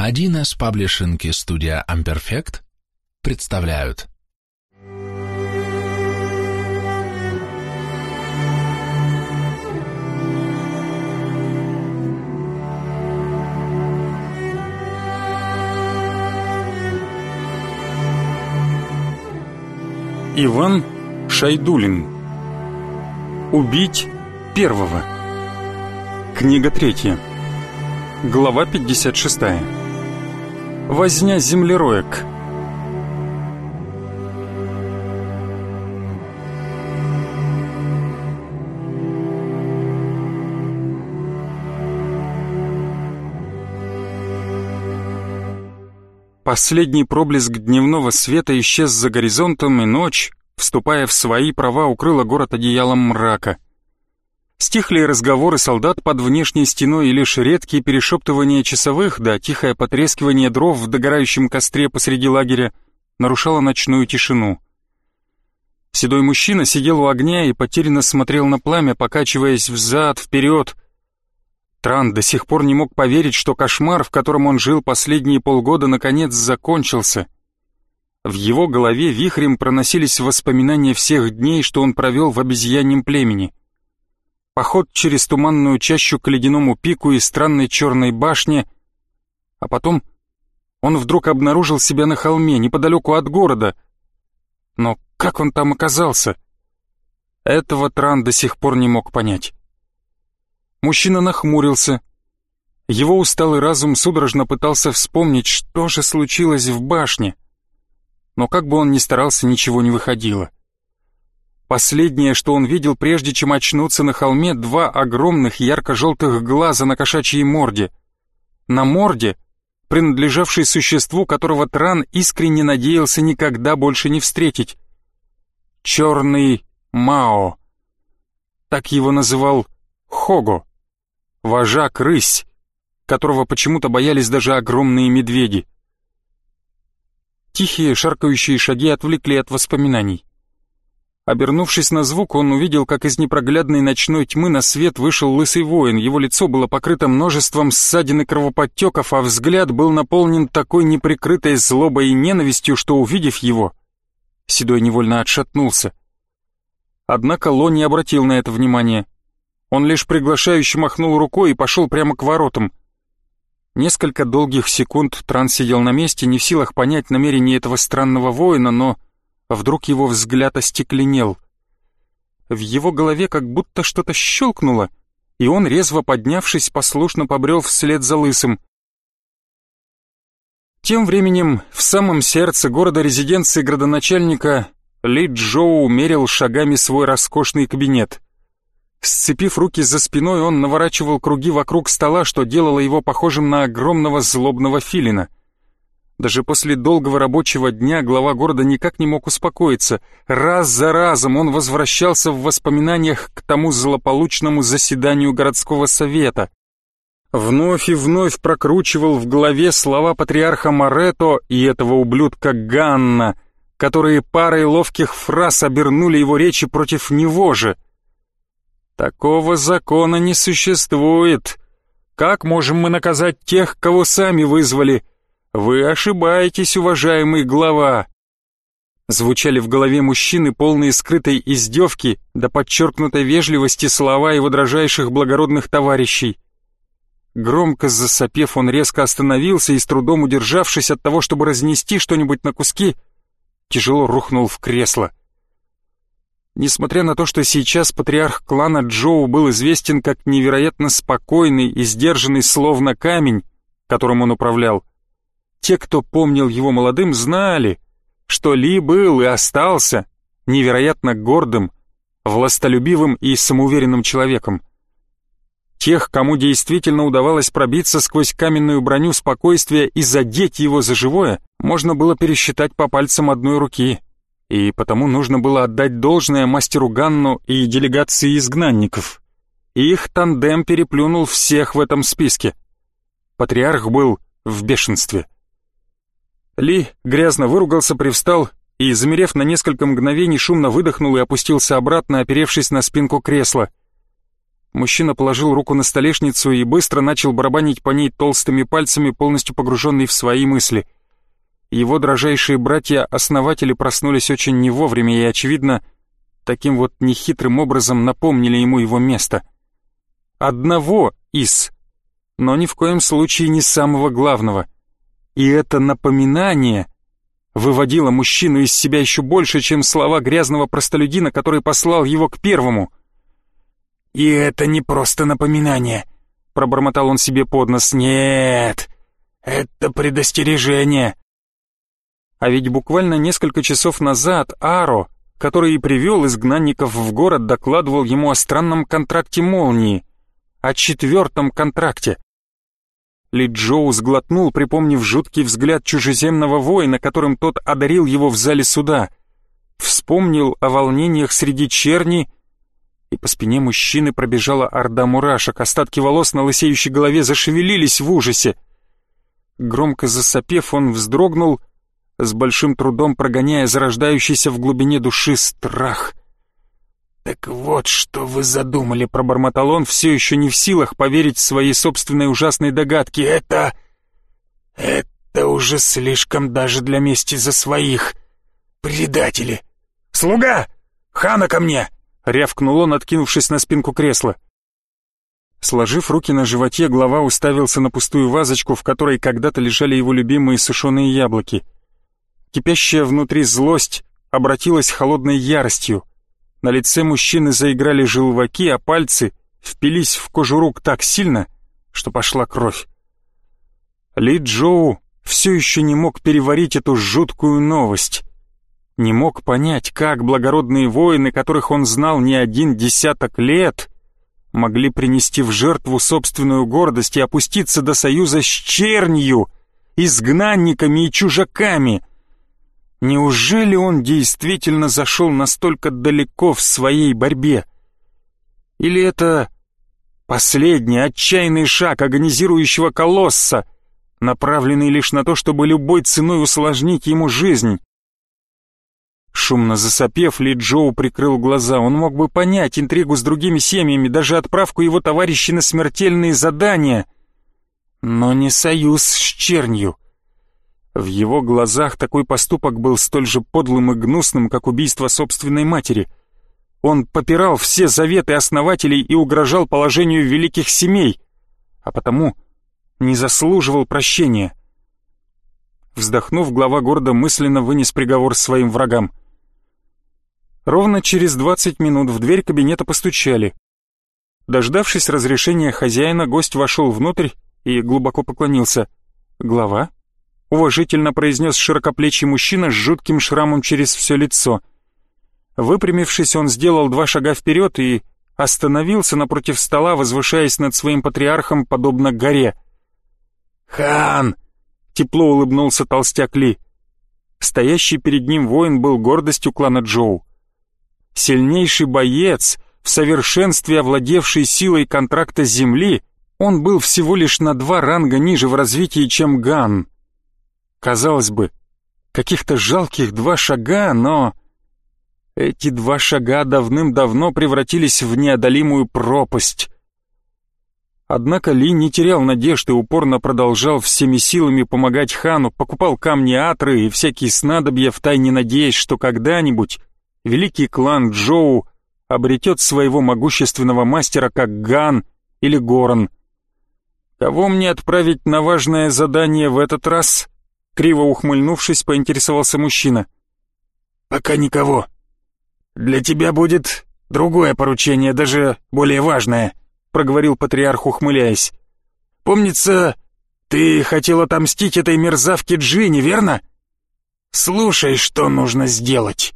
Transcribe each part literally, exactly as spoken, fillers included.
один эс Publishing и студия Amperfect представляют. Иван Шайдулин. Убить первого. Книга третья. Глава пятьдесят шестая. Возня землероек. Последний проблеск дневного света исчез за горизонтом, и ночь, вступая в свои права, укрыла город одеялом мрака. Стихли разговоры солдат под внешней стеной, и лишь редкие перешептывания часовых да тихое потрескивание дров в догорающем костре посреди лагеря нарушало ночную тишину. Седой мужчина сидел у огня и потерянно смотрел на пламя, покачиваясь взад-вперед. Тран до сих пор не мог поверить, что кошмар, в котором он жил последние полгода, наконец закончился. В его голове вихрем проносились воспоминания всех дней, что он провел в обезьяньем племени. Поход через туманную чащу к ледяному пику и странной черной башне, а потом он вдруг обнаружил себя на холме, неподалеку от города. Но как он там оказался? Этого Тран до сих пор не мог понять. Мужчина нахмурился. Его усталый разум судорожно пытался вспомнить, что же случилось в башне. Но как бы он ни старался, ничего не выходило. Последнее, что он видел, прежде чем очнуться на холме, два огромных ярко-желтых глаза на кошачьей морде. На морде, принадлежавшей существу, которого Тран искренне надеялся никогда больше не встретить. Черный Мао. Так его называл Хого, вожак-рысь, которого почему-то боялись даже огромные медведи. Тихие шаркающие шаги отвлекли от воспоминаний. Обернувшись на звук, он увидел, как из непроглядной ночной тьмы на свет вышел лысый воин. Его лицо было покрыто множеством ссадин и кровоподтеков, а взгляд был наполнен такой неприкрытой злобой и ненавистью, что, увидев его, Седой невольно отшатнулся. Однако Ло не обратил на это внимания. Он лишь приглашающе махнул рукой и пошел прямо к воротам. Несколько долгих секунд Тран сидел на месте, не в силах понять намерения этого странного воина, но вдруг его взгляд остекленел. В его голове как будто что-то щелкнуло, и он, резво поднявшись, послушно побрел вслед за лысым. Тем временем в самом сердце города резиденции градоначальника Ли Джоу мерил шагами свой роскошный кабинет. Сцепив руки за спиной, он наворачивал круги вокруг стола, что делало его похожим на огромного злобного филина. Даже после долгого рабочего дня глава города никак не мог успокоиться. Раз за разом он возвращался в воспоминаниях к тому злополучному заседанию городского совета. Вновь и вновь прокручивал в голове слова патриарха Морето и этого ублюдка Ганна, которые парой ловких фраз обернули его речи против него же. «Такого закона не существует. Как можем мы наказать тех, кого сами вызвали? Вы ошибаетесь, уважаемый глава!» Звучали в голове мужчины полные скрытой издевки да подчеркнутой вежливости слова его дрожайших благородных товарищей. Громко засопев, он резко остановился и, с трудом удержавшись от того, чтобы разнести что-нибудь на куски, тяжело рухнул в кресло. Несмотря на то, что сейчас патриарх клана Джоу был известен как невероятно спокойный и сдержанный словно камень, которым он управлял, те, кто помнил его молодым, знали, что Ли был и остался невероятно гордым, властолюбивым и самоуверенным человеком. Тех, кому действительно удавалось пробиться сквозь каменную броню спокойствия и задеть его за живое, можно было пересчитать по пальцам одной руки. И потому нужно было отдать должное мастеру Ганну и делегации изгнанников. Их тандем переплюнул всех в этом списке. Патриарх был в бешенстве. Ли грязно выругался, привстал и, замерев на несколько мгновений, шумно выдохнул и опустился обратно, оперевшись на спинку кресла. Мужчина положил руку на столешницу и быстро начал барабанить по ней толстыми пальцами, полностью погруженный в свои мысли. Его дрожайшие братья-основатели проснулись очень не вовремя и, очевидно, таким вот нехитрым образом напомнили ему его место. Одного из, но ни в коем случае не самого главного. И это напоминание выводило мужчину из себя еще больше, чем слова грязного простолюдина, который послал его к первому. «И это не просто напоминание», — пробормотал он себе под нос. «Нет, это предостережение». А ведь буквально несколько часов назад Аро, который и привел изгнанников в город, докладывал ему о странном контракте молнии, о четвертом контракте. Ли Джоу сглотнул, припомнив жуткий взгляд чужеземного воина, которым тот одарил его в зале суда. Вспомнил о волнениях среди черни, и по спине мужчины пробежала орда мурашек, остатки волос на лысеющей голове зашевелились в ужасе. Громко засопев, он вздрогнул, с большим трудом прогоняя зарождающийся в глубине души страх. «Так вот, что вы задумали», — пробормотал он, все еще не в силах поверить в своей собственной ужасной догадке. «Это... это уже слишком даже для мести за своих. Предатели! Слуга! Хана ко мне!» — рявкнул он, откинувшись на спинку кресла. Сложив руки на животе, глава уставился на пустую вазочку, в которой когда-то лежали его любимые сушеные яблоки. Кипящая внутри злость обратилась холодной яростью. На лице мужчины заиграли желваки, а пальцы впились в кожу рук так сильно, что пошла кровь. Ли Джоу все еще не мог переварить эту жуткую новость. Не мог понять, как благородные воины, которых он знал не один десяток лет, могли принести в жертву собственную гордость и опуститься до союза с чернью, изгнанниками и чужаками. Неужели он действительно зашел настолько далеко в своей борьбе? Или это последний отчаянный шаг агонизирующего колосса, направленный лишь на то, чтобы любой ценой усложнить ему жизнь? Шумно засопев, Ли Джоу прикрыл глаза. Он мог бы понять интригу с другими семьями, даже отправку его товарищей на смертельные задания, но не союз с чернью. В его глазах такой поступок был столь же подлым и гнусным, как убийство собственной матери. Он попирал все заветы основателей и угрожал положению великих семей, а потому не заслуживал прощения. Вздохнув, глава города мысленно вынес приговор своим врагам. Ровно через двадцать минут в дверь кабинета постучали. Дождавшись разрешения хозяина, гость вошел внутрь и глубоко поклонился. «Глава?» — уважительно произнес широкоплечий мужчина с жутким шрамом через все лицо. Выпрямившись, он сделал два шага вперед и остановился напротив стола, возвышаясь над своим патриархом, подобно горе. «Хан!» — тепло улыбнулся толстяк Ли. Стоящий перед ним воин был гордостью клана Джоу. Сильнейший боец, в совершенстве овладевший силой контракта земли, он был всего лишь на два ранга ниже в развитии, чем Ган. Казалось бы, каких-то жалких два шага, но... Эти два шага давным-давно превратились в неодолимую пропасть. Однако Ли не терял надежды и упорно продолжал всеми силами помогать хану, покупал камни Атры и всякие снадобья, втайне надеясь, что когда-нибудь великий клан Джоу обретет своего могущественного мастера, как Ган или Горан. «Кого мне отправить на важное задание в этот раз?» Криво ухмыльнувшись, поинтересовался мужчина. «Пока никого. Для тебя будет другое поручение, даже более важное», проговорил патриарх, ухмыляясь. «Помнится, ты хотел отомстить этой мерзавке Джинни, верно? Слушай, что нужно сделать».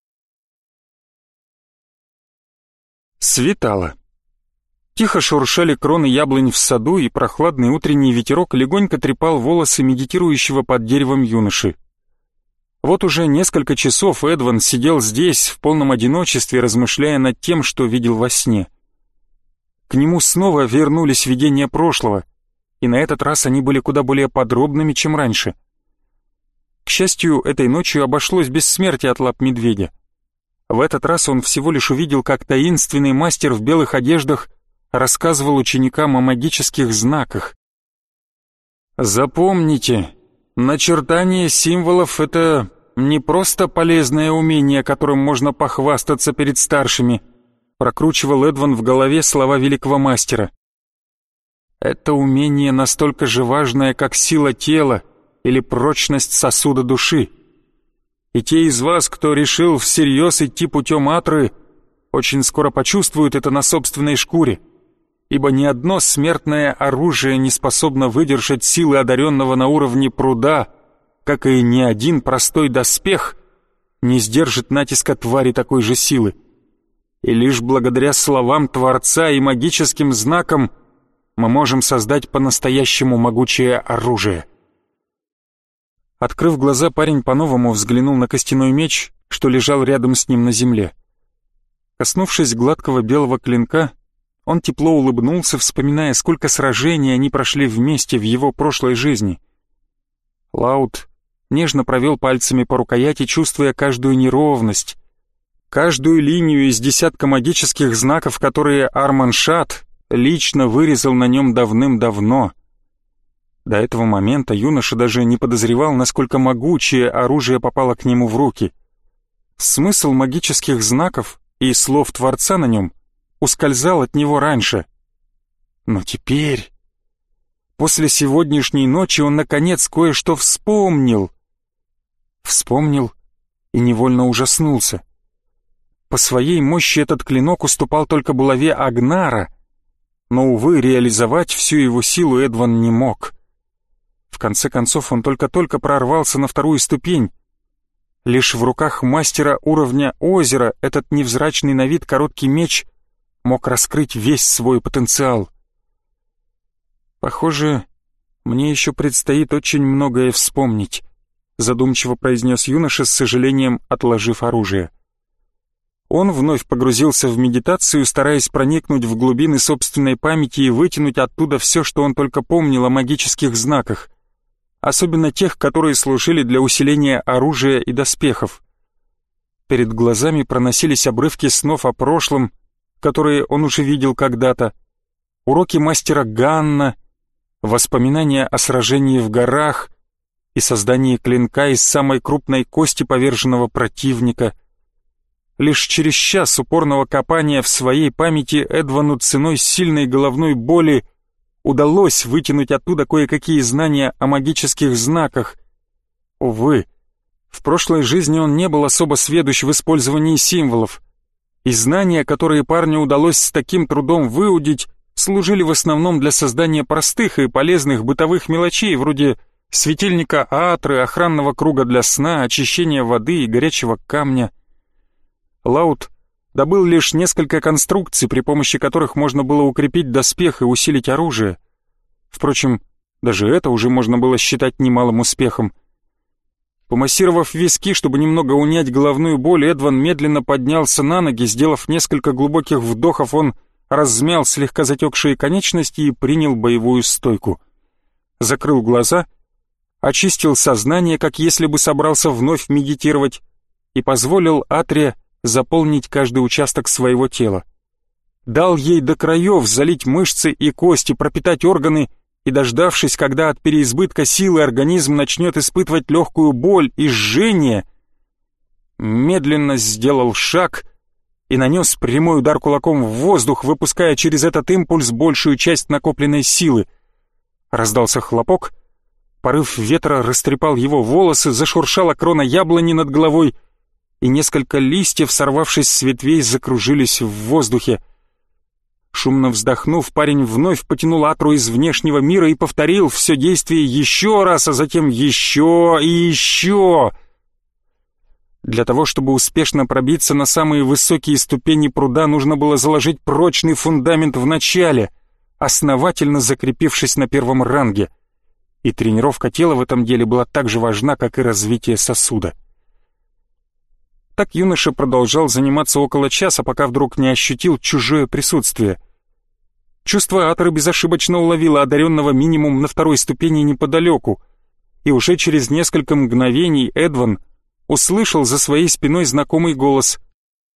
Светало. Тихо шуршали кроны яблонь в саду, и прохладный утренний ветерок легонько трепал волосы медитирующего под деревом юноши. Вот уже несколько часов Эдван сидел здесь в полном одиночестве, размышляя над тем, что видел во сне. К нему снова вернулись видения прошлого, и на этот раз они были куда более подробными, чем раньше. К счастью, этой ночью обошлось без смерти от лап медведя. В этот раз он всего лишь увидел, как таинственный мастер в белых одеждах рассказывал ученикам о магических знаках. Запомните, начертание символов — это не просто полезное умение, которым можно похвастаться перед старшими, прокручивал Эдван в голове слова великого мастера. Это умение настолько же важное, как сила тела или прочность сосуда души. И те из вас, кто решил всерьез идти путем Атры, очень скоро почувствуют это на собственной шкуре, ибо ни одно смертное оружие не способно выдержать силы одаренного на уровне пруда, как и ни один простой доспех не сдержит натиска твари такой же силы. И лишь благодаря словам Творца и магическим знакам мы можем создать по-настоящему могучее оружие. Открыв глаза, парень по-новому взглянул на костяной меч, что лежал рядом с ним на земле. Коснувшись гладкого белого клинка, он тепло улыбнулся, вспоминая, сколько сражений они прошли вместе в его прошлой жизни. Лауд нежно провел пальцами по рукояти, чувствуя каждую неровность, каждую линию из десятка магических знаков, которые Арманшат лично вырезал на нем давным-давно. До этого момента юноша даже не подозревал, насколько могучее оружие попало к нему в руки. Смысл магических знаков и слов Творца на нем ускользал от него раньше. Но теперь, после сегодняшней ночи, он наконец кое-что вспомнил. Вспомнил и невольно ужаснулся. По своей мощи этот клинок уступал только булаве Агнара, но, увы, реализовать всю его силу Эдван не мог. В конце концов, он только-только прорвался на вторую ступень. Лишь в руках мастера уровня озера этот невзрачный на вид короткий меч мог раскрыть весь свой потенциал. «Похоже, мне еще предстоит очень многое вспомнить», задумчиво произнес юноша, с сожалением отложив оружие. Он вновь погрузился в медитацию, стараясь проникнуть в глубины собственной памяти и вытянуть оттуда все, что он только помнил о магических знаках, особенно тех, которые служили для усиления оружия и доспехов. Перед глазами проносились обрывки снов о прошлом, которые он уже видел когда-то, уроки мастера Ганна, воспоминания о сражении в горах и создании клинка из самой крупной кости поверженного противника. Лишь через час упорного копания в своей памяти Эдвану ценой сильной головной боли удалось вытянуть оттуда кое-какие знания о магических знаках. Увы, в прошлой жизни он не был особо сведущ в использовании символов, и знания, которые парню удалось с таким трудом выудить, служили в основном для создания простых и полезных бытовых мелочей, вроде светильника Атры, охранного круга для сна, очищения воды и горячего камня. Лауд добыл лишь несколько конструкций, при помощи которых можно было укрепить доспех и усилить оружие. Впрочем, даже это уже можно было считать немалым успехом. Помассировав виски, чтобы немного унять головную боль, Эдван медленно поднялся на ноги. Сделав несколько глубоких вдохов, он размял слегка затекшие конечности и принял боевую стойку. Закрыл глаза, очистил сознание, как если бы собрался вновь медитировать, и позволил Атре заполнить каждый участок своего тела. Дал ей до краев залить мышцы и кости, пропитать органы, и, дождавшись, когда от переизбытка силы организм начнет испытывать легкую боль и жжение, медленно сделал шаг и нанес прямой удар кулаком в воздух, выпуская через этот импульс большую часть накопленной силы. Раздался хлопок, порыв ветра растрепал его волосы, зашуршала крона яблони над головой, и несколько листьев, сорвавшись с ветвей, закружились в воздухе. Шумно вздохнув, парень вновь потянул Атру из внешнего мира и повторил все действие еще раз, а затем еще и еще. Для того, чтобы успешно пробиться на самые высокие ступени пруда, нужно было заложить прочный фундамент в начале, основательно закрепившись на первом ранге. И тренировка тела в этом деле была так же важна, как и развитие сосуда. Так юноша продолжал заниматься около часа, пока вдруг не ощутил чужое присутствие. Чувство Атры безошибочно уловило одаренного минимум на второй ступени неподалеку, и уже через несколько мгновений Эдван услышал за своей спиной знакомый голос.